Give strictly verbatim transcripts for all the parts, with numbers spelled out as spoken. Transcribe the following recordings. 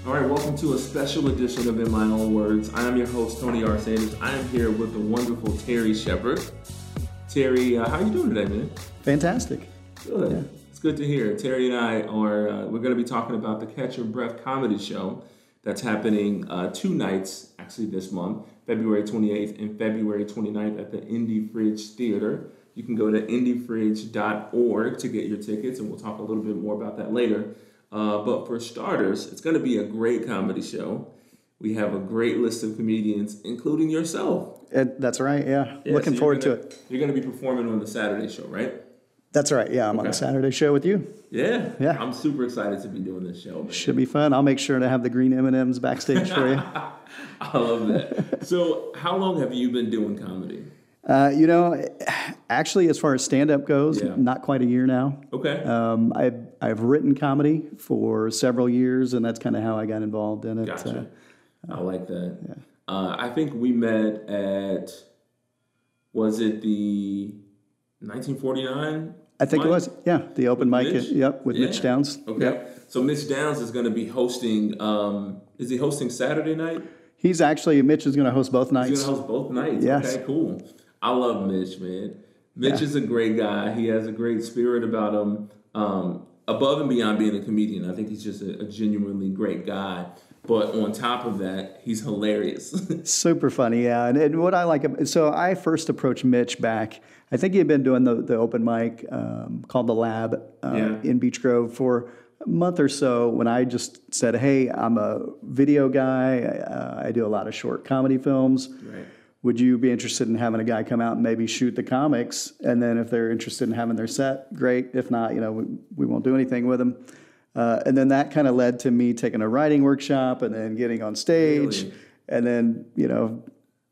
All right, welcome to a special edition of In My Own Words. I am your host, Tony R. Sanders. I am here with the wonderful Terry Shepard. Terry, uh, how are you doing today, man? Fantastic. Good. Yeah. It's good to hear. Terry and I are, uh, we're going to be talking about the Catch Your Breath comedy show that's happening uh, two nights, actually this month, February twenty-eighth and February twenty-ninth at the Indie Fridge Theater. You can go to indie fridge dot org to get your tickets, and we'll talk a little bit more about that later. Uh, but for starters, it's going to be a great comedy show. We have a great list of comedians, including yourself. It, that's right, yeah. yeah Looking so forward gonna, to it. You're going to be performing on the Saturday show, right? That's right, yeah. I'm okay. on the Saturday show with you. Yeah. Yeah. I'm super excited to be doing this show, man. Should be fun. I'll make sure to have the green M and M's backstage for you. I love that. So how long have you been doing comedy? Uh, you know, actually, as far as stand-up goes, yeah. not quite a year now. Okay. Um, I've, I've written comedy for several years, and that's kind of how I got involved in it. Gotcha. Uh, I like that. Yeah. Uh, I think we met at, was it the nineteen forty-nine? I think mic? it was, yeah, the open with mic, Mitch? yep, with yeah. Mitch Downs. Okay. Yep. So Mitch Downs is going to be hosting, um, is he hosting Saturday night? He's actually, Mitch is going to host both nights. He's going to host both nights. Yes. Okay, cool. I love Mitch, man. Mitch yeah. is a great guy. He has a great spirit about him. Um, above and beyond being a comedian, I think he's just a, a genuinely great guy. But on top of that, he's hilarious. Super funny, yeah. And, and what I like, so I first approached Mitch back. I think he had been doing the, the open mic um, called The Lab uh, yeah. in Beech Grove for a month or so when I just said, hey, I'm a video guy. Uh, I do a lot of short comedy films. Right. Would you be interested in having a guy come out and maybe shoot the comics? And then if they're interested in having their set, great. If not, you know, we, we won't do anything with them. Uh, and then that kind of led to me taking a writing workshop and then getting on stage. Really? And then, you know,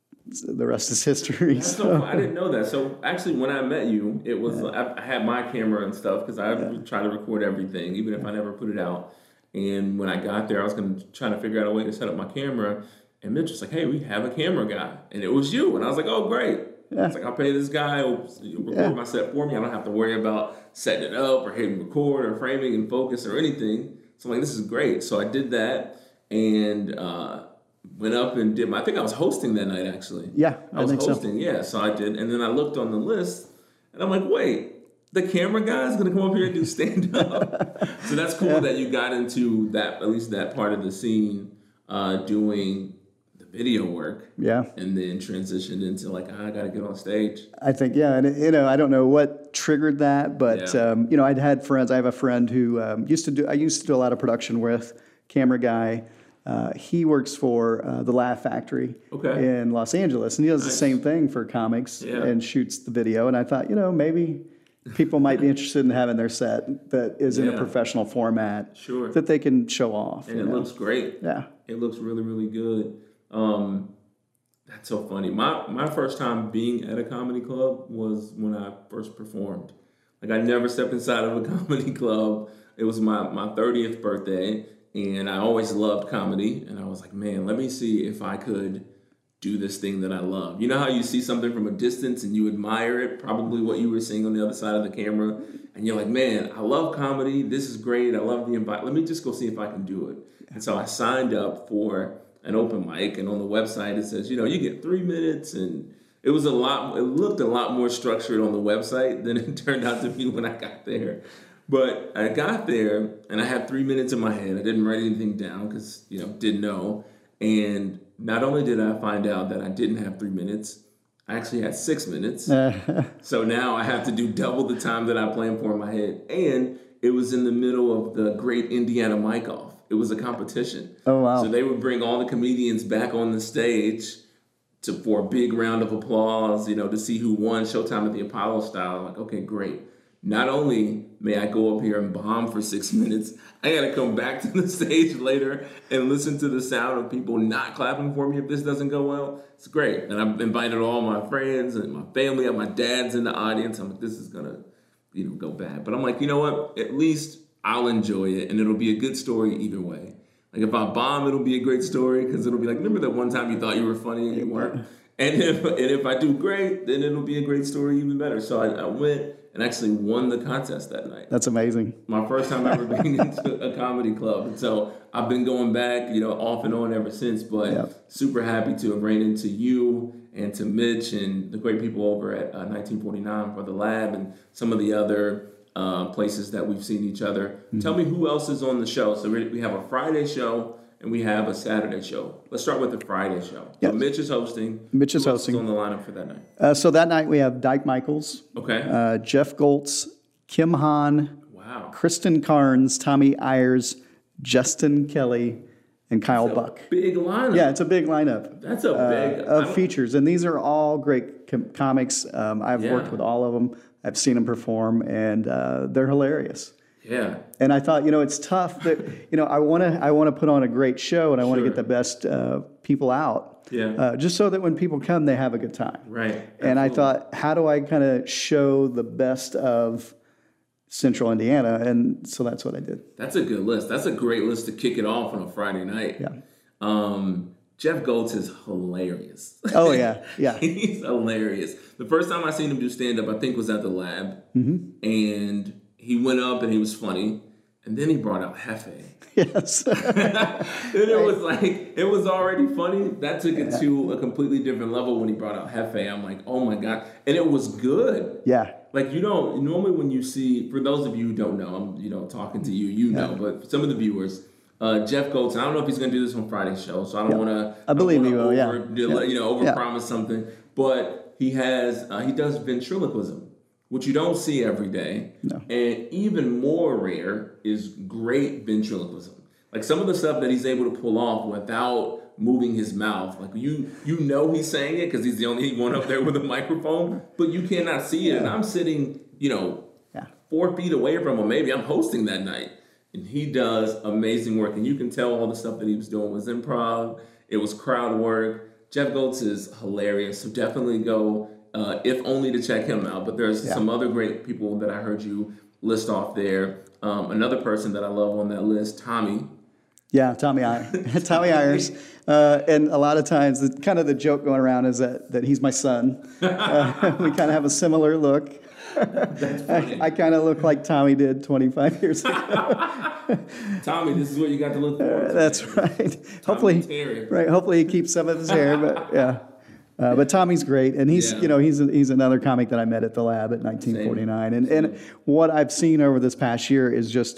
the rest is history. That's so. so cool. I didn't know that. So actually, when I met you, it was, yeah. I, I had my camera and stuff because I yeah. try to record everything, even if I never put it out. And when I got there, I was going to try to figure out a way to set up my camera. And Mitch was like, hey, we have a camera guy. And it was you. And I was like, oh, great. Yeah. I was like, I'll pay this guy. He'll record yeah. my set for me. I don't have to worry about setting it up or hitting record or framing and focus or anything. So I'm like, this is great. So I did that and uh, went up and did my, I think I was hosting that night, actually. Yeah, I, I was think hosting. so. Yeah, so I did. And then I looked on the list and I'm like, wait, the camera guy is going to come up here and do stand-up. So that's cool yeah. that you got into that, at least that part of the scene, uh, doing video work, yeah, and then transitioned into like, oh, I got to get on stage. I think, yeah, and you know, I don't know what triggered that, but yeah. um, you know, I'd had friends. I have a friend who um, used to do. I used to do a lot of production with, camera guy. Uh, he works for uh, the Laugh Factory okay. in Los Angeles, and he does nice. the same thing for comics yeah. and shoots the video. And I thought, you know, maybe people might be interested in having their set that is yeah. in a professional format, sure, that they can show off. And it know? looks great. Yeah, it looks really, really good. Um, that's so funny. My my first time being at a comedy club was when I first performed. Like I never stepped inside of a comedy club. It was my, my thirtieth birthday, and I always loved comedy. And I was like, man, let me see if I could do this thing that I love. You know how you see something from a distance and you admire it, probably what you were seeing on the other side of the camera, and you're like, man, I love comedy. This is great. I love the invite. Let me just go see if I can do it. And so I signed up for an open mic, and on the website it says, you know, you get three minutes, and it was a lot, it looked a lot more structured on the website than it turned out to be when I got there. But I got there, and I had three minutes in my head. I didn't write anything down because, you know, didn't know. And not only did I find out that I didn't have three minutes, I actually had six minutes. So now I have to do double the time that I planned for in my head. And it was in the middle of the Great Indiana Mic Off. It was a competition. Oh, wow. So they would bring all the comedians back on the stage to for a big round of applause, you know, to see who won, Showtime at the Apollo style. I'm like, okay, great. Not only may I go up here and bomb for six minutes, I got to come back to the stage later and listen to the sound of people not clapping for me if this doesn't go well. It's great. And I've invited all my friends and my family, and my dad's in the audience. I'm like, this is going to, you know, go bad. But I'm like, you know what? At least I'll enjoy it, and it'll be a good story either way. Like if I bomb, it'll be a great story because it'll be like, remember that one time you thought you were funny and you weren't? And if and if I do great, then it'll be a great story even better. So I, I went and actually won the contest that night. That's amazing. My first time ever being into a comedy club. And so I've been going back, you know, off and on ever since, but Yep. super happy to have ran into you and to Mitch and the great people over at uh, nineteen forty-nine for the lab and some of the other uh, places that we've seen each other. Mm-hmm. Tell me who else is on the show. So we we have a Friday show and we have a Saturday show. Let's start with the Friday show. Yep. So Mitch is hosting. Mitch is Who else hosting. is on the lineup for that night? Uh, so that night we have Dyke Michaels, Okay. uh, Jeff Goltz, Kim Hahn, Wow. Kristen Carnes, Tommy Ayers, Justin Kelly, and Kyle That's a Buck. Big lineup. Yeah, it's a big lineup. That's a big uh, I of don't- features, and these are all great com- comics. Um, I've Yeah. worked with all of them. I've seen them perform, and uh, they're hilarious. Yeah. And I thought, you know, it's tough that, you know, I want to I want to put on a great show, and I want to Sure. get the best uh, people out, Yeah. uh, just so that when people come, they have a good time. Right. And I Absolutely. thought, how do I kind of show the best of Central Indiana? And so that's what I did. That's a good list. That's a great list to kick it off on a Friday night. Yeah. Um, Jeff Goltz is hilarious. Oh yeah, yeah. He's hilarious. The first time I seen him do stand up, I think was at the lab, Mm-hmm. and he went up and he was funny, and then he brought out Hefe. Yes. And it was like it was already funny. That took it to a completely different level when he brought out Hefe. I'm like, oh my god, and it was good. Yeah. Like, you don't, normally when you see, for those of you who don't know, I'm, you know, talking to you, you know, but for some of the viewers, uh, Jeff Goltz, I don't know if he's going to do this on Friday's show, so I don't Yeah. want to, I believe he will, over, yeah. del- Yeah. you know, over Yeah. promise something, but he has, uh, he does ventriloquism, which you don't see every day. No. And even more rare is great ventriloquism. Like some of the stuff that he's able to pull off without moving his mouth. Like you you know he's saying it because he's the only one up there with a microphone, but you cannot see it. And I'm sitting, you know, Yeah. four feet away from him. Maybe I'm hosting that night. And he does amazing work. And you can tell all the stuff that he was doing was improv. It was crowd work. Jeff Goltz is hilarious. So definitely go, uh, if only to check him out. But there's Yeah. some other great people that I heard you list off there. Um, another person that I love on that list, Tommy. Yeah, Tommy Ayers. Tommy Ayers. Uh, and a lot of times, the, kind of the joke going around is that, that he's my son. Uh, we kind of have a similar look. That's funny. I, I kind of look like Tommy did twenty-five years ago. Tommy, this is what you got to look forward to. That's right. Hopefully, Terry. right. Hopefully, he keeps some of his hair. But yeah, uh, but Tommy's great, and he's Yeah. you know he's he's another comic that I met at the lab at nineteen forty-nine, and and what I've seen over this past year is just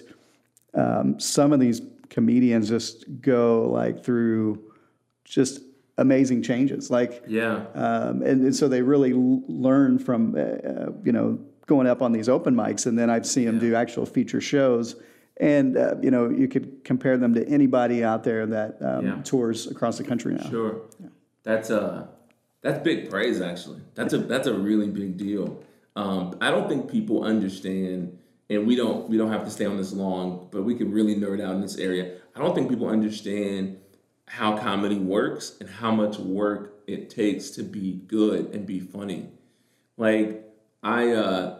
um, some of these comedians just go like through just amazing changes, like Yeah. um, and, and so they really l- learn from uh, uh, you know going up on these open mics, and then I've seen them do actual feature shows. And, uh, you know, you could compare them to anybody out there that um, Yeah. tours across the country now. Sure. That's uh that's big praise actually. That's a that's a really big deal. Um, I don't think people understand, and we don't we don't have to stay on this long, but we can really nerd out in this area. I don't think people understand how comedy works and how much work it takes to be good and be funny. Like I uh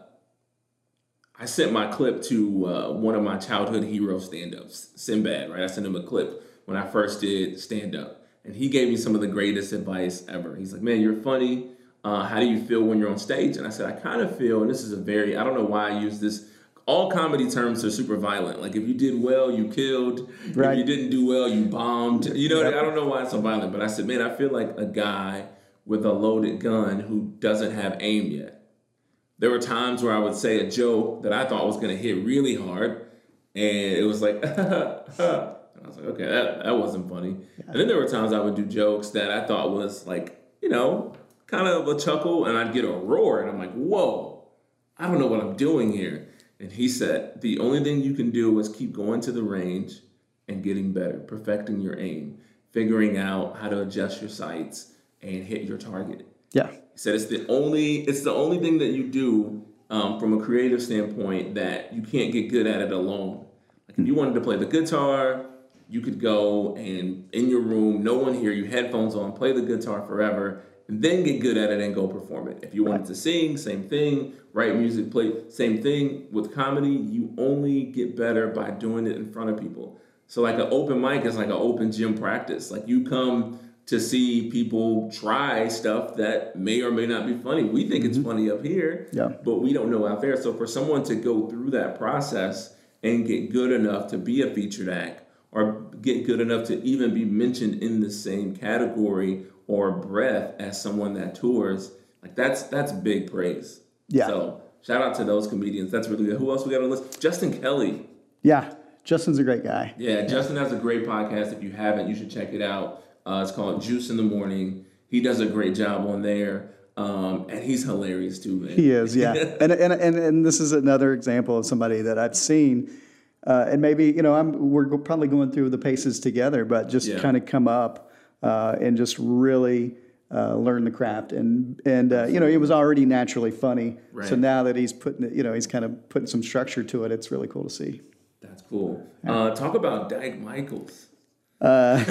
I sent my clip to uh, one of my childhood hero stand-ups, Sinbad, right? I sent him a clip when I first did stand-up. And he gave me some of the greatest advice ever. He's like, man, you're funny. Uh, how do you feel when you're on stage? And I said, I kind of feel, and this is a very, I don't know why I use this, all comedy terms are super violent. Like if you did well, you killed. Right. If you didn't do well, you bombed. You know, Yep. I don't know why it's so violent. But I said, man, I feel like a guy with a loaded gun who doesn't have aim yet. There were times where I would say a joke that I thought was going to hit really hard, and it was like, and I was like, okay, that, that wasn't funny. Yeah. And then there were times I would do jokes that I thought was like, you know, kind of a chuckle, and I'd get a roar, and I'm like, whoa, I don't know what I'm doing here. And he said, the only thing you can do is keep going to the range and getting better, perfecting your aim, figuring out how to adjust your sights and hit your target. Yeah. He said it's the only it's the only thing that you do um, from a creative standpoint that you can't get good at it alone. Like if you wanted to play the guitar, you could go and in your room, no one here, you headphones on, play the guitar forever, and then get good at it and go perform it. If you wanted to sing, same thing. Write music, play, same thing. With comedy, you only get better by doing it in front of people. So like an open mic is like an open gym practice. Like you come to see people try stuff that may or may not be funny. We think mm-hmm. it's funny up here, yeah. but we don't know out there. So for someone to go through that process and get good enough to be a featured act, or get good enough to even be mentioned in the same category or breath as someone that tours, like that's that's big praise. Yeah. So shout out to those comedians. That's really good. Who else we got on the list? Justin Kelly. Yeah, Justin's a great guy. Yeah, yeah. Justin has a great podcast. If you haven't, you should check it out. Uh, it's called Juice in the Morning. He does a great job on there. Um, and he's hilarious too, man. He is, yeah. and, and and and this is another example of somebody that I've seen, uh, and maybe you know I'm we're probably going through the paces together, but just yeah. kind of come up uh, and just really uh, learn the craft. And and uh, you know he was already naturally funny, right. so now that he's putting it, you know he's kind of putting some structure to it. It's really cool to see. That's cool. Uh, talk about Dyke Michaels. Uh,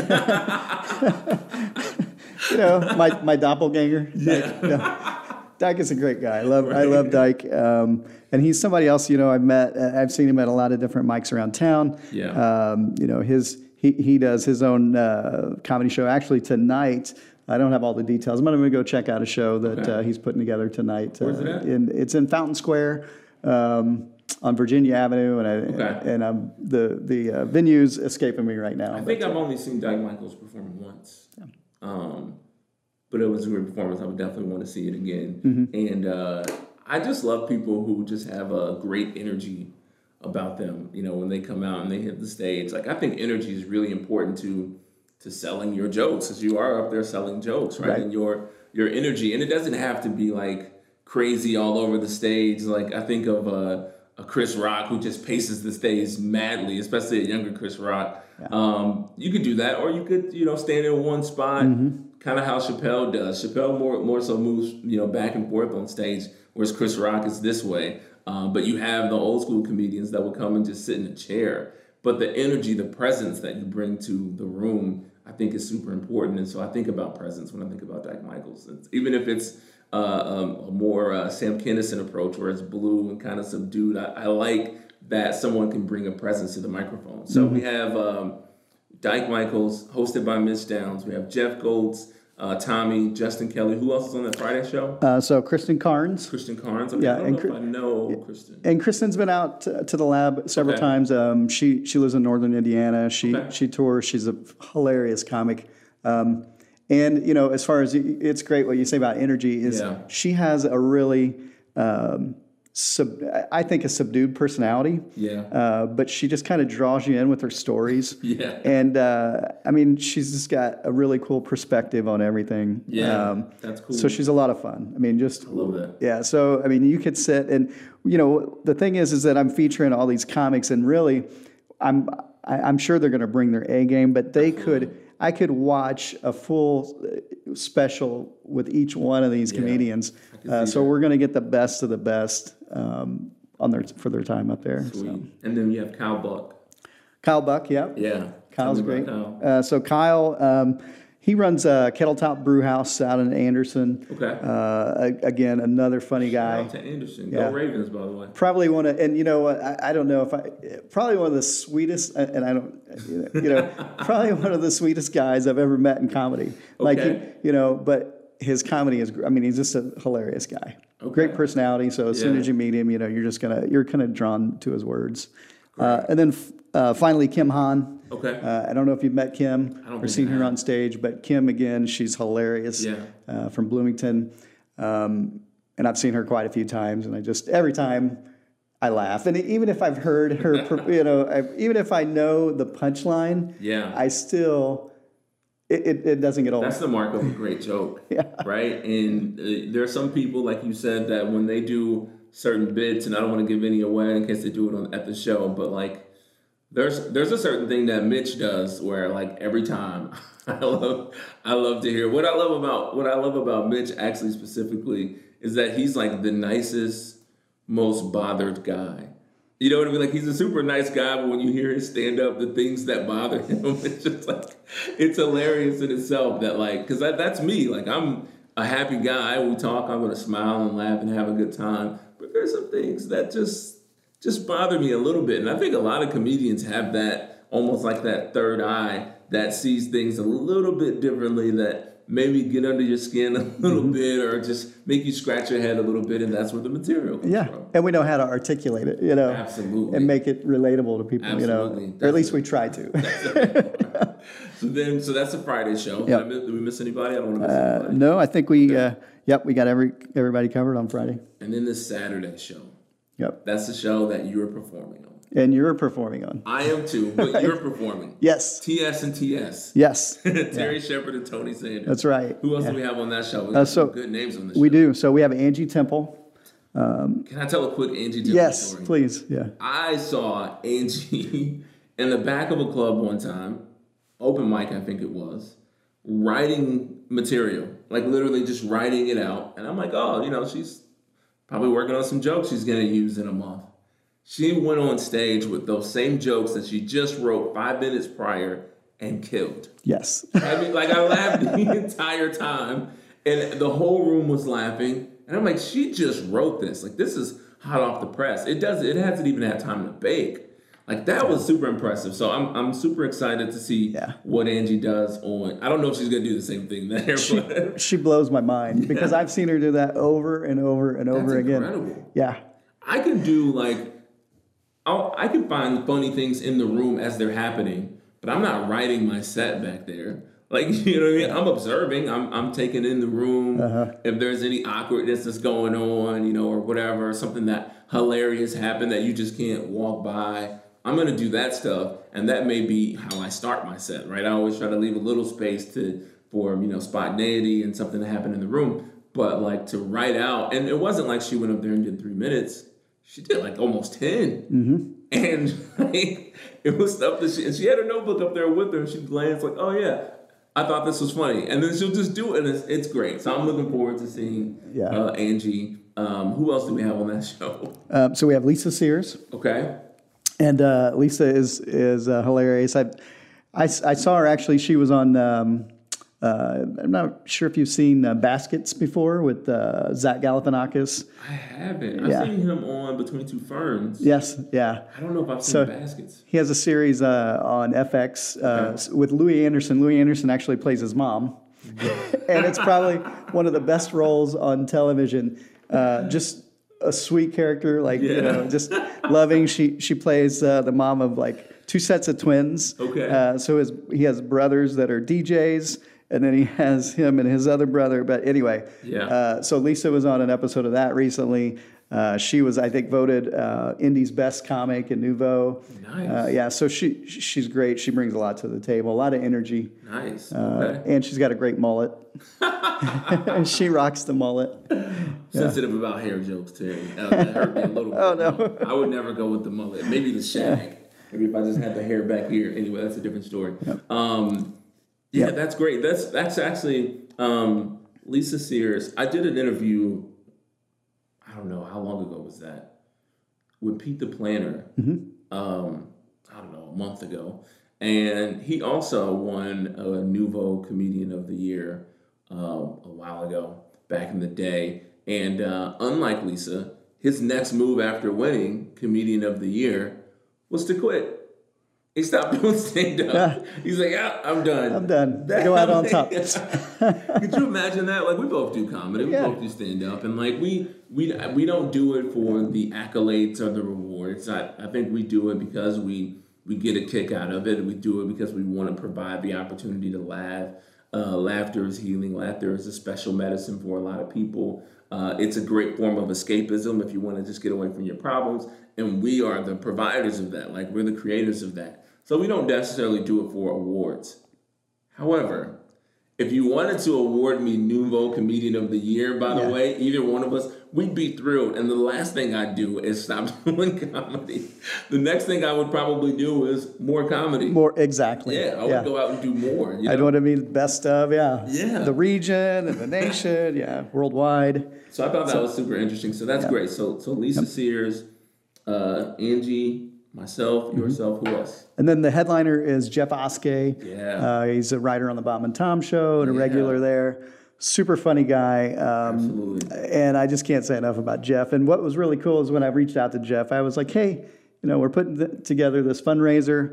you know, my, my doppelganger. Yeah. Dyke, you know, Dyke is a great guy. I love right. I love Dyke, um, and he's somebody else. You know, I've met. I've seen him at a lot of different mics around town. Yeah. Um, you know, his he he does his own uh, comedy show. Actually, tonight. I don't have all the details. I'm going to go check out a show that okay. uh, he's putting together tonight. Where's uh, it at? In, it's in Fountain Square. Um, on Virginia Avenue, and I okay. and um, the the uh, venue's escaping me right now. I think I've only seen Dyke Michaels perform once, yeah. um, but it was a great performance. I would definitely want to see it again. Mm-hmm. And uh, I just love people who just have a great energy about them. You know, when they come out and they hit the stage, like I think energy is really important to to selling your jokes, because you are up there selling jokes, right? right? And your your energy, and it doesn't have to be like crazy all over the stage. Like I think of. Uh, A Chris Rock who just paces the stage madly, especially a younger Chris Rock. Yeah. Um, you could do that, or you could, you know, stand in one spot, mm-hmm. kind of how Chappelle does. Chappelle more more so moves, you know, back and forth on stage, whereas Chris Rock is this way. Um, but you have the old school comedians that will come and just sit in a chair. But the energy, the presence that you bring to the room, I think is super important. And so I think about presence when I think about Dyke Michaels. It's, even if it's Uh, um, a more uh, Sam Kinison approach where it's blue and kind of subdued. I, I like that someone can bring a presence to the microphone. So mm-hmm. we have um, Dyke Michaels, hosted by Mitch Downs. We have Jeff Goltz, uh, Tommy, Justin Kelly. Who else is on that Friday show? Uh, so Kristen Carnes. Kristen Carnes. Okay, yeah, I don't and know if I know yeah. Kristen. And Kristen's been out to, to the lab several okay. times. Um, she she lives in Northern Indiana. She okay. she tours. She's a hilarious comic. Um, And, you know, as far as it's great what you say about energy is yeah. she has a really, um, sub, I think, a subdued personality. Yeah. Uh, but she just kind of draws you in with her stories. Yeah. And, uh, I mean, she's just got a really cool perspective on everything. Yeah, um, that's cool. So she's a lot of fun. I mean, just. I love that. Yeah. So, I mean, you could sit and, you know, the thing is, is that I'm featuring all these comics and really I'm, I, I'm sure they're going to bring their A game, but they Absolutely. could. I could watch a full special with each one of these yeah, comedians. Uh, so that. We're going to get the best of the best um, on their for their time up there. Sweet. So. And then you have Kyle Buck. Kyle Buck, yeah. Yeah. Kyle's great. Kyle. Uh, so Kyle, um, he runs a Kettle Top Brew House out in Anderson. Okay. Uh, again, another funny guy. Shout out to Anderson. Yeah. Go Ravens, by the way. Probably one of, and you know what, I, I don't know if I, probably one of the sweetest, and I don't, you know, probably one of the sweetest guys I've ever met in comedy. Like, okay. you, you know, but his comedy is, I mean, he's just a hilarious guy. Okay. Great personality. So as yeah. soon as you meet him, you know, you're just going to, you're kind of drawn to his words. Uh, and then uh, finally, Kim Hahn. Okay. Uh, I don't know if you've met Kim or seen her on stage, but Kim, again, she's hilarious. Yeah. Uh, from Bloomington. Um, and I've seen her quite a few times, and I just, every time I laugh. And even if I've heard her, you know, I've, even if I know the punchline, yeah. I still, it, it, it doesn't get old. That's the mark of a great joke, yeah. right? And uh, there are some people, like you said, that when they do certain bits, and I don't want to give any away in case they do it on, at the show, but like, There's there's a certain thing that Mitch does where like every time I love I love to hear what I love about what I love about Mitch actually specifically is that he's like the nicest, most bothered guy. You know what I mean? Like he's a super nice guy, but when you hear his stand up, the things that bother him, it's just like it's hilarious in itself. That like because that, that's me. Like I'm a happy guy. We talk, I'm gonna smile and laugh and have a good time. But there's some things that just just bother me a little bit. And I think a lot of comedians have that almost like that third eye that sees things a little bit differently, that maybe get under your skin a little mm-hmm. bit, or just make you scratch your head a little bit, and that's where the material comes yeah. from. And we know how to articulate it, you know, absolutely, and make it relatable to people, absolutely. you know, that's or at least it. we try to. That's so then, so that's a Friday show. Yep. Did, I, did we miss anybody? I don't want to miss uh, anybody. No, I think we, uh, yep, we got every everybody covered on Friday. And then the Saturday show. Yep. That's the show that you're performing on. And you're performing on. I am too, but you're performing. Yes. T S and T S. Yes. Terry yeah. Shepard and Tony Sanders. That's right. Who else yeah. do we have on that show? We uh, have so some good names on this we show. We do. So we have Angie Temple. Um, Can I tell a quick Angie Temple yes, story? Yes, please. Yeah. I saw Angie in the back of a club one time, open mic I think it was, writing material, like literally just writing it out. And I'm like, oh, you know, she's probably working on some jokes she's going to use in a month. She went on stage with those same jokes that she just wrote five minutes prior and killed. Yes. I mean, like, I laughed the entire time, and the whole room was laughing. And I'm like, she just wrote this. Like, this is hot off the press. It does. It hasn't even had time to bake. Like, that was super impressive. So I'm I'm super excited to see yeah. what Angie does on. I don't know if she's going to do the same thing there. She, but. she blows my mind because yeah. I've seen her do that over and over and over That's again. Incredible. Yeah. I can do, like, I'll, I can find funny things in the room as they're happening, but I'm not writing my set back there. Like, you know what I mean? I'm observing. I'm I'm taking in the room. Uh-huh. If there's any awkwardness that's going on, you know, or whatever, something that hilarious happened that you just can't walk by, I'm going to do that stuff. And that may be how I start my set, right? I always try to leave a little space to for, you know, spontaneity and something to happen in the room. But, like, to write out, and it wasn't like she went up there and did three minutes. She did like almost ten. Mm-hmm. And like, it was stuff that she, and she had her notebook up there with her, and she glanced like, oh yeah, I thought this was funny. And then she'll just do it, and it's, it's great. So I'm looking forward to seeing yeah. uh, Angie. Um, who else do we have on that show? Um, so we have Lisa Sears. Okay. And uh, Lisa is is uh, hilarious. I, I, I saw her actually, she was on, um, uh, I'm not sure if you've seen uh, Baskets before with uh, Zach Galifianakis. I haven't. Yeah. I've seen him on Between Two Ferns. Yes, yeah. I don't know if I've seen so Baskets. He has a series uh, on F X uh, okay. with Louis Anderson. Louis Anderson actually plays his mom. And it's probably one of the best roles on television. Uh, just a sweet character, like, yeah. you know, just loving. She she plays uh, the mom of like two sets of twins. Okay. Uh, so his he has brothers that are D Js. And then he has him and his other brother. But anyway, yeah. Uh, so Lisa was on an episode of that recently. Uh, she was, I think, voted uh, Indy's best comic in Nouveau. Nice. Uh, yeah, so she she's great. She brings a lot to the table, a lot of energy. Nice. Uh, okay. And she's got a great mullet. And she rocks the mullet. Sensitive yeah. about hair jokes, Terry. Uh, that hurt me a little bit. Oh, no. I would never go with the mullet. Maybe the shag. Yeah. Maybe if I just had the hair back here. Anyway, that's a different story. Yep. Um, Yeah, yep. that's great. That's that's actually um, Lisa Sears. I did an interview, I don't know, how long ago was that? With Pete the Planner, mm-hmm. um, I don't know, a month ago. And he also won a Nouveau Comedian of the Year um, a while ago, back in the day. And uh, unlike Lisa, his next move after winning Comedian of the Year was to quit. He stopped doing stand-up. Yeah. He's like, yeah, I'm done. I'm done. That, Go out on top. Could you imagine that? Like, we both do comedy. We yeah. both do stand-up. And, like, we we we don't do it for the accolades or the rewards. I, I think we do it because we, we get a kick out of it. We do it because we want to provide the opportunity to laugh. Uh, laughter is healing. Laughter is a special medicine for a lot of people. Uh, it's a great form of escapism if you want to just get away from your problems. And we are the providers of that. Like, we're the creators of that. So we don't necessarily do it for awards. However, if you wanted to award me Nouveau Comedian of the Year, by the yeah. way, either one of us, we'd be thrilled. And the last thing I'd do is stop doing comedy. The next thing I would probably do is more comedy. More, exactly. Yeah, I would yeah. go out and do more. You know? I'd want to be the best of, yeah. Yeah. The region and the nation, yeah, worldwide. So I thought that so, was super interesting. So that's yeah. great. So so Lisa yep. Sears, uh, Angie, myself, yourself, mm-hmm. who else? And then the headliner is Jeff Oskey. Yeah. Uh, he's a writer on the Bob and Tom Show and a yeah. regular there. Super funny guy. Um, Absolutely. And I just can't say enough about Jeff. And what was really cool is when I reached out to Jeff, I was like, hey, you know, we're putting th- together this fundraiser.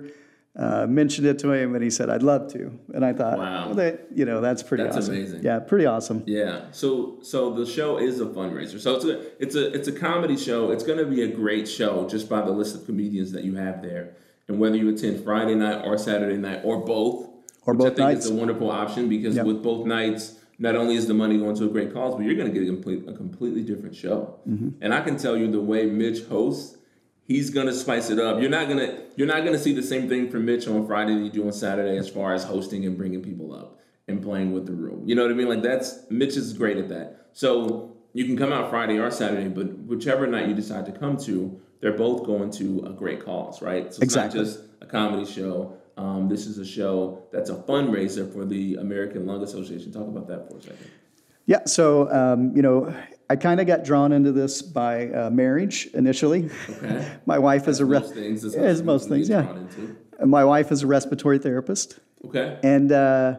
Uh, mentioned it to him, and he said, "I'd love to." And I thought, Wow. well, that, you know, that's pretty That's awesome. amazing. Yeah, pretty awesome. Yeah. So so the show is a fundraiser. So it's a it's a it's a comedy show. It's going to be a great show just by the list of comedians that you have there, and whether you attend Friday night or Saturday night or both, Or which both I think nights. is a wonderful option because Yep. with both nights, not only is the money going to a great cause, but you're going to get a complete a completely different show. Mm-hmm. And I can tell you the way Mitch hosts. He's gonna spice it up. You're not gonna you're not gonna see the same thing from Mitch on Friday that you do on Saturday as far as hosting and bringing people up and playing with the room. You know what I mean? Like that's Mitch is great at that. So you can come out Friday or Saturday, but whichever night you decide to come to, they're both going to a great cause, right? So it's Exactly. not just a comedy show. Um, this is a show that's a fundraiser for the American Lung Association. Talk about that for a second. Yeah, so, um, you know, I kind of got drawn into this by uh, marriage initially. Okay. My wife is a re- Most things. That's as what most you get things, yeah. drawn into. My wife is a respiratory therapist. Okay. And uh,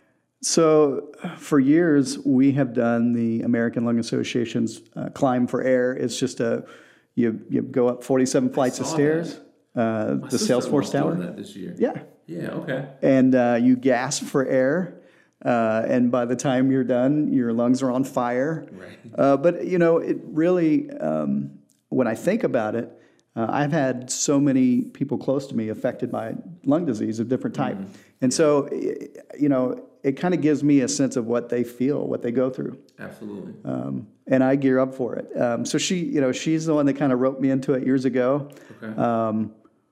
so for years, we have done the American Lung Association's uh, Climb for Air. It's just a, you, you go up forty-seven flights of saw stairs, uh, My the sister-in-law's Salesforce doing Tower. that this year. Yeah. Yeah. Okay. And uh, you gasp for air. Uh, and by the time you're done, your lungs are on fire. Right. Uh, but, you know, it really, um, when I think about it, uh, I've had so many people close to me affected by lung disease of different type. Mm-hmm. And so, i- you know, it kind of gives me a sense of what they feel, what they go through. Absolutely. Um, and I gear up for it. Um, so she, you know, she's the one that kind of roped me into it years ago. Okay. Um,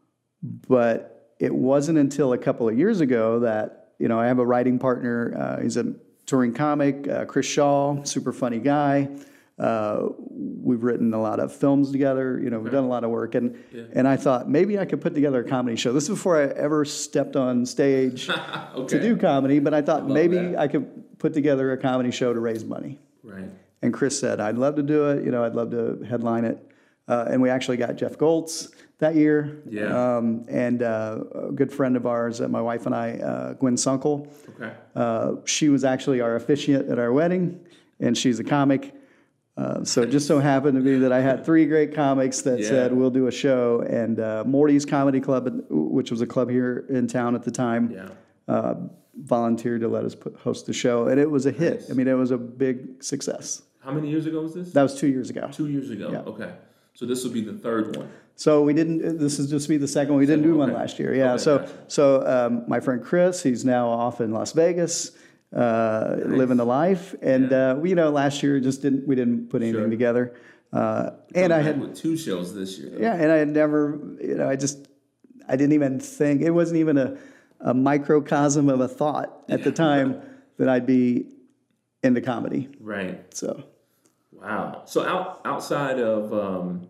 but it wasn't until a couple of years ago that, you know, I have a writing partner. Uh, he's a touring comic, uh, Chris Shaw, super funny guy. Uh, we've written a lot of films together. You know, we've done a lot of work. And Yeah. and I thought maybe I could put together a comedy show. This is before I ever stepped on stage Okay. to do comedy, but I thought maybe that. I could put together a comedy show to raise money. Right. And Chris said, I'd love to do it. You know, I'd love to headline it. Uh, and we actually got Jeff Goltz that year. Yeah. Um, and uh, a good friend of ours, uh, my wife and I, uh, Gwen Sunkel. Okay. Uh, she was actually our officiant at our wedding, and she's a comic. Uh, so it just so happened to be that I had three great comics that Yeah. said, we'll do a show. And uh, Morty's Comedy Club, which was a club here in town at the time, Yeah. uh, volunteered to let us put, host the show. And it was a hit. Nice. I mean, it was a big success. How many years ago was this? That was two years ago. Two years ago. Yeah. Okay. So this will be the third one. So we didn't, this is just be the second one. We didn't do Second, one okay. last year. Yeah. Okay, So, gotcha. so um, my friend Chris, he's now off in Las Vegas, uh, living the life. And, Yeah. uh, we, you know, last year just didn't, we didn't put anything Sure. together. Uh, Come and I back had, with two shows this year. Though. yeah, and I had never, you know, I just, I didn't even think, it wasn't even a, a microcosm of a thought at the time that I'd be into comedy. Right. So, Wow. So out outside of um,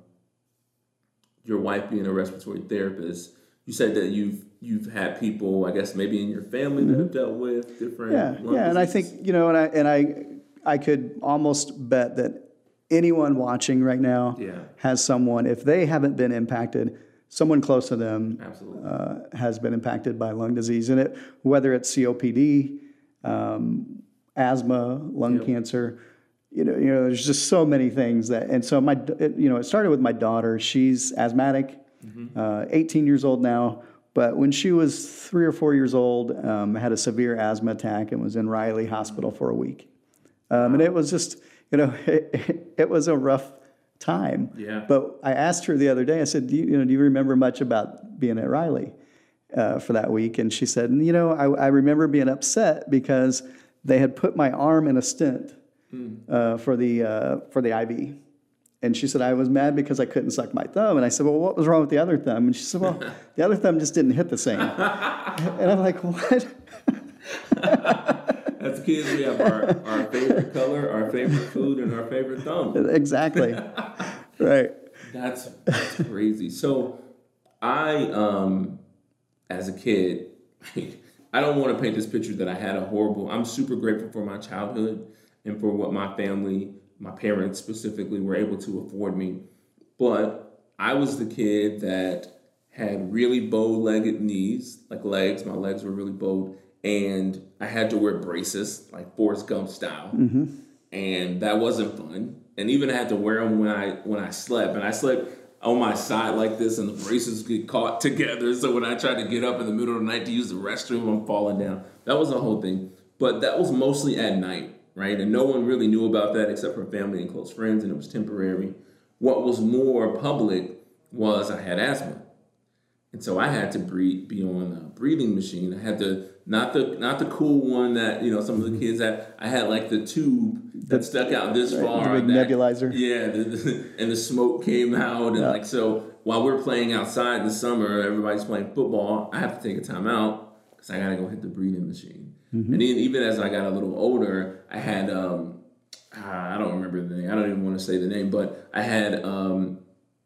your wife being a respiratory therapist, you said that you've you've had people, I guess, maybe in your family that have dealt with different. Mm-hmm. yeah, lung yeah, and I diseases? think, you know, and I, and I, I could almost bet that anyone watching right now Yeah. has someone, if they haven't been impacted, someone close to them Absolutely. uh, has been impacted by lung disease. And it, whether it's C O P D, um, asthma, lung Yep. cancer, you know, you know, there's just so many things that, and so my, it, you know, it started with my daughter. She's asthmatic, Mm-hmm. uh, eighteen years old now. But when she was three or four years old, um, had a severe asthma attack and was in Riley Hospital for a week. Um, and it was just, you know, it, it was a rough time. Yeah. But I asked her the other day, I said, do you, you know, do you remember much about being at Riley uh, for that week? And she said, you know, I, I remember being upset because they had put my arm in a stent uh, for the uh, for the I V. And she said, I was mad because I couldn't suck my thumb. And I said, well, what was wrong with the other thumb? And she said, well, the other thumb just didn't hit the same. And I'm like, what? As kids, we have our, our favorite color, our favorite food, and our favorite thumb. Exactly. Right. That's, that's crazy. So I, um, as a kid, I don't want to paint this picture that I had a horrible, I'm super grateful for my childhood and for what my family, my parents specifically, were able to afford me. But I was the kid that had really bow-legged knees, like legs. My legs were really bowed. And I had to wear braces, like Forrest Gump style. And that wasn't fun. And even I had to wear them when I when I slept. And I slept on my side like this, and the braces get caught together. So when I try to get up in the middle of the night to use the restroom, I'm falling down. That was the whole thing. But that was mostly at night, right? And no one really knew about that except for family and close friends, and it was temporary. What was more public was I had asthma. And so I had to breathe, be on a breathing machine. I had to, not the not the cool one that, you know, some of the kids had. I had like the tube that the, stuck out this right, far. The big that, nebulizer. Yeah, the, the, and the smoke came out. And yeah. like, so while we're playing outside in the summer, everybody's playing football, I have to take a time out because I got to go hit the breathing machine. Mm-hmm. And then even as I got a little older, I had, um, I don't remember the name. I don't even want to say the name, but I had um,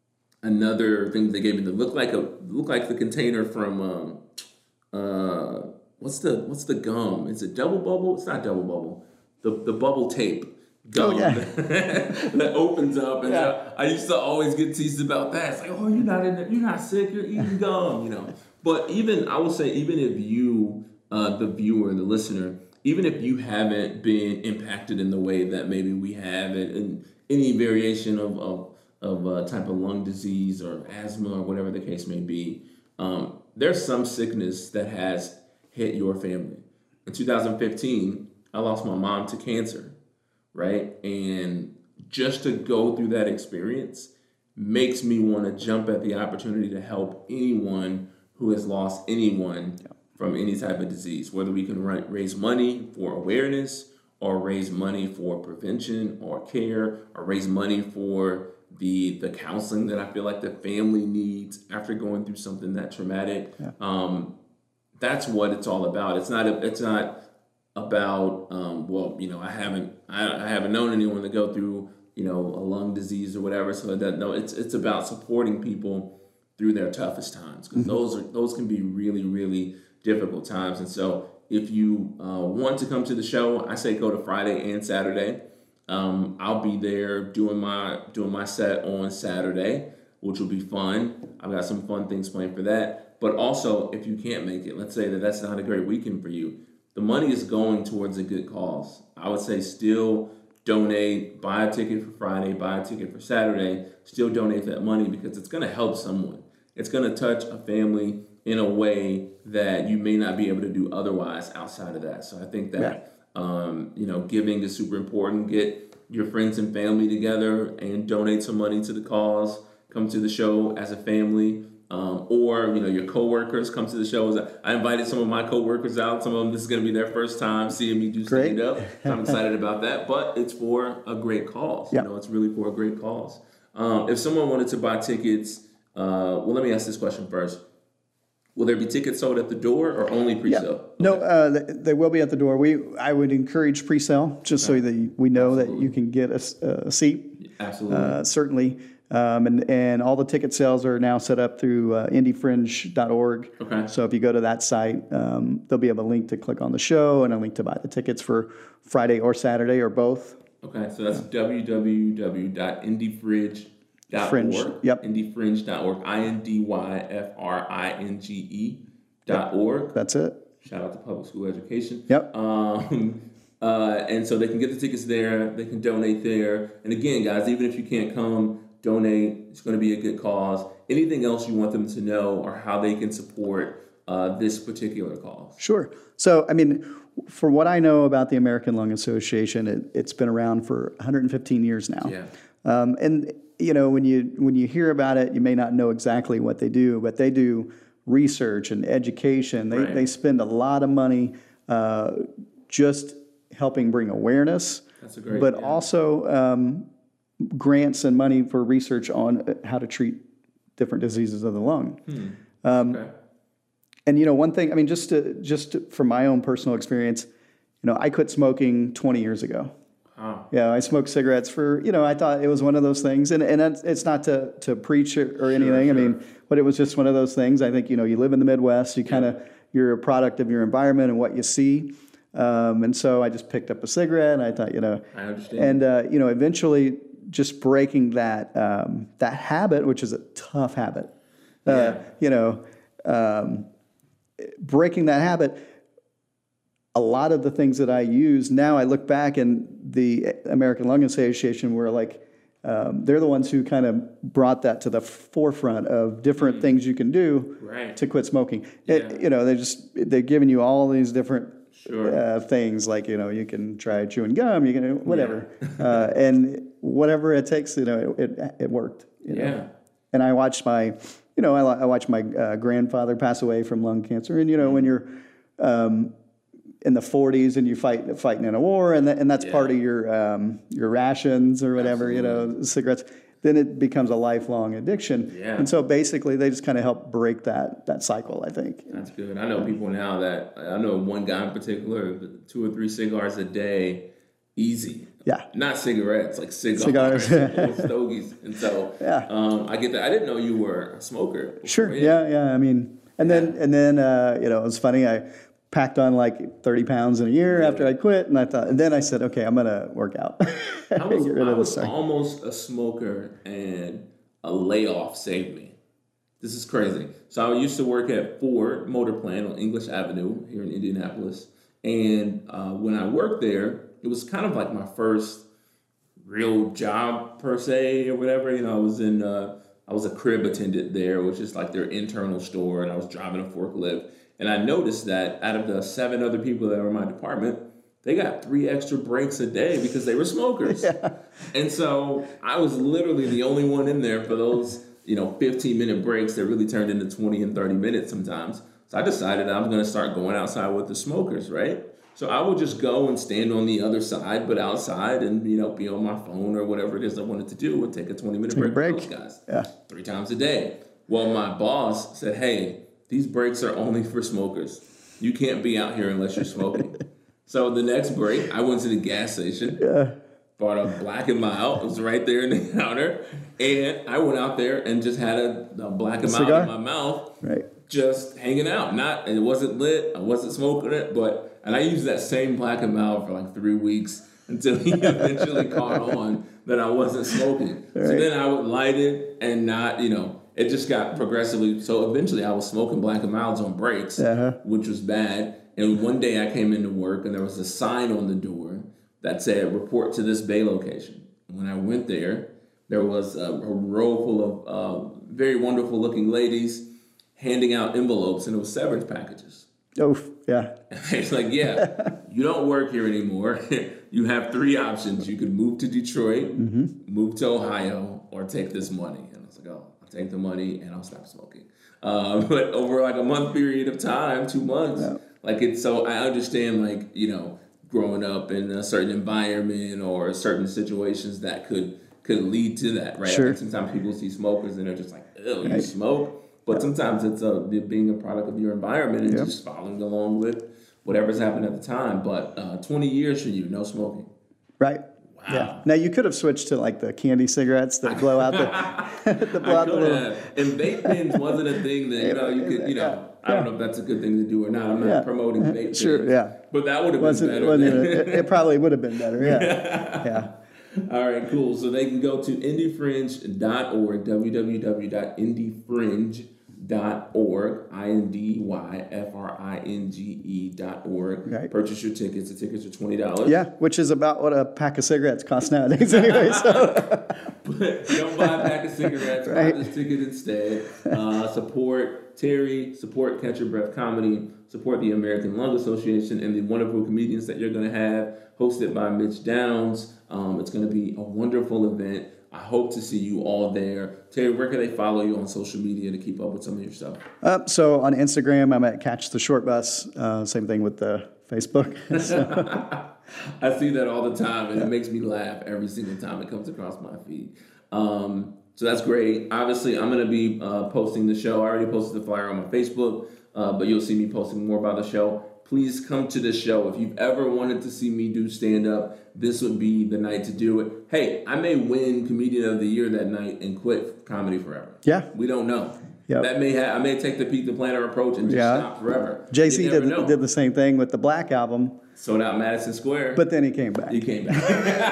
another thing they gave me that looked like a looked like the container from um, uh, what's the what's the gum? Is it Double Bubble? It's not Double Bubble. The the bubble tape gum oh, yeah. that opens up, and yeah. I, I used to always get teased about that. It's like, oh, you're not in the, you're not sick, you're eating gum, you know. But even I will say, even if you, uh, the viewer, the listener, even if you haven't been impacted in the way that maybe we have, in, in any variation of of of a type of lung disease or asthma or whatever the case may be, um, there's some sickness that has hit your family. In two thousand fifteen, I lost my mom to cancer, right? And just to go through that experience makes me want to jump at the opportunity to help anyone who has lost anyone yeah. from any type of disease, whether we can raise money for awareness or raise money for prevention or care or raise money for the the counseling that I feel like the family needs after going through something that traumatic. Yeah. Um, that's what it's all about. It's not a, it's not about um, well, you know, I haven't I, I haven't known anyone to go through, you know, a lung disease or whatever. So that no, it's it's about supporting people through their toughest times, because mm-hmm. those are those can be really really difficult times. And so if you uh, want to come to the show, I say go to Friday and Saturday. Um, I'll be there doing my doing my set on Saturday, which will be fun. I've got some fun things planned for that. But also, if you can't make it, let's say that that's not a great weekend for you, the money is going towards a good cause. I would say still donate, buy a ticket for Friday, buy a ticket for Saturday, still donate that money because it's going to help someone. It's going to touch a family in a way that you may not be able to do otherwise outside of that. So I think that, yeah. um, you know, giving is super important. Get your friends and family together and donate some money to the cause. Come to the show as a family. Um, or, you know, your coworkers come to the shows. I invited some of my coworkers out. Some of them, this is going to be their first time seeing me do stand-up. So I'm excited about that. But it's for a great cause. Yep. You know, it's really for a great cause. Um, if someone wanted to buy tickets, uh, well, let me ask this question first. Will there be tickets sold at the door or only pre-sale? Yeah. Okay. No, uh, they, they will be at the door. We I would encourage pre-sale just okay. so that we know Absolutely. that you can get a, a seat. Absolutely. Uh, certainly. Um, and, and all the ticket sales are now set up through uh, indie fringe dot org. Okay. So if you go to that site, um, there'll be a link to click on the show and a link to buy the tickets for Friday or Saturday or both. Okay, so that's yeah. w w w dot indie fringe dot org. Fringe, yep. indie fringe dot org. I N D Y F R I N G E dot org. Yep. That's it. Shout out to public school education. Yep. Um, uh, and so they can get the tickets there. They can donate there. And again, guys, even if you can't come, donate. It's going to be a good cause. Anything else you want them to know or how they can support uh, this particular cause? Sure. So, I mean, for what I know about the American Lung Association, it, it's been around for one hundred fifteen years now. Yeah. Um, and, you know, when you when you hear about it, you may not know exactly what they do, but they do research and education. They, right. they spend a lot of money uh, just helping bring awareness. That's a great, but yeah. also um, grants and money for research on how to treat different diseases of the lung. Hmm. Um, okay. And, you know, one thing, I mean, just to, just to, from my own personal experience, you know, I quit smoking twenty years ago. Oh. Yeah, I smoked cigarettes for, you know, I thought it was one of those things. And, and it's not to, to preach or, or anything. Sure, I sure. mean, but it was just one of those things. I think, you know, you live in the Midwest, you kind of, yeah. you're a product of your environment and what you see. Um, and so I just picked up a cigarette and I thought, you know, I understand. And, uh, you know, eventually just breaking that um, that habit, which is a tough habit, uh, yeah. you know, um, breaking that habit, a lot of the things that I use now, I look back and the American Lung Association were like, Um, they're the ones who kind of brought that to the forefront of different mm. things you can do right. to quit smoking. Yeah. It, you know, they just they're giving you all these different sure. uh, things, like, you know, you can try chewing gum, you can whatever, yeah. uh, and whatever it takes. You know, it it, it worked. You know? Yeah. And I watched my, you know, I, I watched my uh, grandfather pass away from lung cancer, and you know, mm. when you're um, in the forties and you fight fighting in a war, and that, and that's yeah. part of your um, your rations or whatever, Absolutely. you know, cigarettes. Then it becomes a lifelong addiction. Yeah. And so basically, they just kind of help break that that cycle, I think. That's good. I know people now that I know one guy in particular, two or three cigars a day, easy. Yeah. Not cigarettes, like cigars, cigars. stogies. And so yeah. um, I get that. I didn't know you were a smoker. Before. Sure. Yeah. Yeah. I mean, and then and then uh, you know, it was funny. I packed on like thirty pounds in a year after I quit, and I thought, and then I said, okay, I'm gonna work out. I was, get rid I of was almost a smoker, and a layoff saved me. This is crazy. So I used to work at Ford Motor Plant on English Avenue here in Indianapolis, and uh, when I worked there, it was kind of like my first real job per se, or whatever. You know, I was in, uh, I was a crib attendant there, which is like their internal store, and I was driving a forklift. And I noticed that out of the seven other people that were in my department, they got three extra breaks a day because they were smokers. Yeah. And so I was literally the only one in there for those, you know, fifteen minute breaks that really turned into twenty and thirty minutes sometimes. So I decided I'm going to start going outside with the smokers, right? So I would just go and stand on the other side, but outside, and, you know, be on my phone or whatever it is I wanted to do, and take a twenty minute break, break with those guys. Yeah. Three times a day. Well, my boss said, hey, these breaks are only for smokers. You can't be out here unless you're smoking. So the next break, I went to the gas station, yeah. bought a Black and Mild. It was right there in the counter. And I went out there and just had a, a Black and Mild in my mouth, right. just hanging out. Not, and it wasn't lit. I wasn't smoking it. But and I used that same Black and Mild for like three weeks until he eventually caught on that I wasn't smoking. Right. So then I would light it and not, you know, it just got progressively. So eventually I was smoking Black and Milds on breaks, uh-huh. which was bad. And one day I came into work and there was a sign on the door that said, report to this Bay location. When I went there, there was a, a row full of uh, very wonderful looking ladies handing out envelopes, and it was severance packages. Oh, yeah. It's like, yeah, you don't work here anymore. You have three options. You could move to Detroit, mm-hmm. move to Ohio, or take this money. And I was like, oh, take the money and I'll stop smoking. Uh, but over like a month period of time, two months, yeah. like it's so I understand, like, you know, growing up in a certain environment or certain situations that could could lead to that, right? Sure. I think sometimes people see smokers and they're just like, oh, you right. smoke. But sometimes it's a, being a product of your environment and yep. just following along with whatever's happened at the time. But uh, twenty years for you, no smoking. Right. Wow. Yeah. Now you could have switched to like the candy cigarettes that blow out the, the blow I out the little. Have. And vape pens wasn't a thing that, you know, you could, you know, yeah. I don't know if that's a good thing to do or not. I'm not yeah. promoting vape pens. Sure, yeah. But that would have wasn't, been better. Wasn't it, it probably would have been better, yeah. yeah. All right, cool. So they can go to indie fringe dot org, w w w dot indie fringe dot org, I N D Y F R I N G E dot org. Right. Purchase your tickets. The tickets are twenty dollars. Yeah, which is about what a pack of cigarettes costs nowadays anyway. So. But don't buy a pack of cigarettes. Right. Buy this ticket instead. Uh, support Terry, support Catch Your Breath Comedy, support the American Lung Association, and the wonderful comedians that you're going to have, hosted by Mitch Downs. Um, it's going to be a wonderful event. I hope to see you all there. Terry, where can they follow you on social media to keep up with some of your stuff? Uh, so on Instagram, I'm at Catch the Short Bus. Uh, same thing with the Facebook. So. I see that all the time, and yeah. it makes me laugh every single time it comes across my feed. Um, so that's great. Obviously, I'm going to be uh, posting the show. I already posted the flyer on my Facebook, uh, but you'll see me posting more about the show. Please come to the show. If you've ever wanted to see me do stand-up, this would be the night to do it. Hey, I may win Comedian of the Year that night and quit comedy forever. Yeah. We don't know. Yep. That may have, I may take the Pete the Planner approach and just yeah. stop forever. J C did, did the same thing with the Black album. Sold out Madison Square. But then he came back. He came back.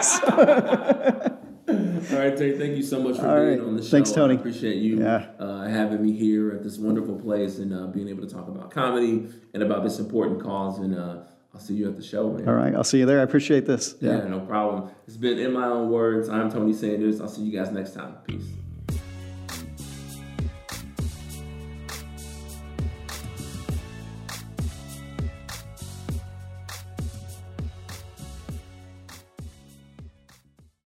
so. All right, Terry, thank you so much for All being right. on the show. Thanks, Tony. I appreciate you yeah. uh, having me here at this wonderful place and uh, being able to talk about comedy and about this important cause. And uh, I'll see you at the show, man. All right. I'll see you there. I appreciate this. Yeah, no problem. It's been In My Own Words. I'm Tony Sanders. I'll see you guys next time. Peace.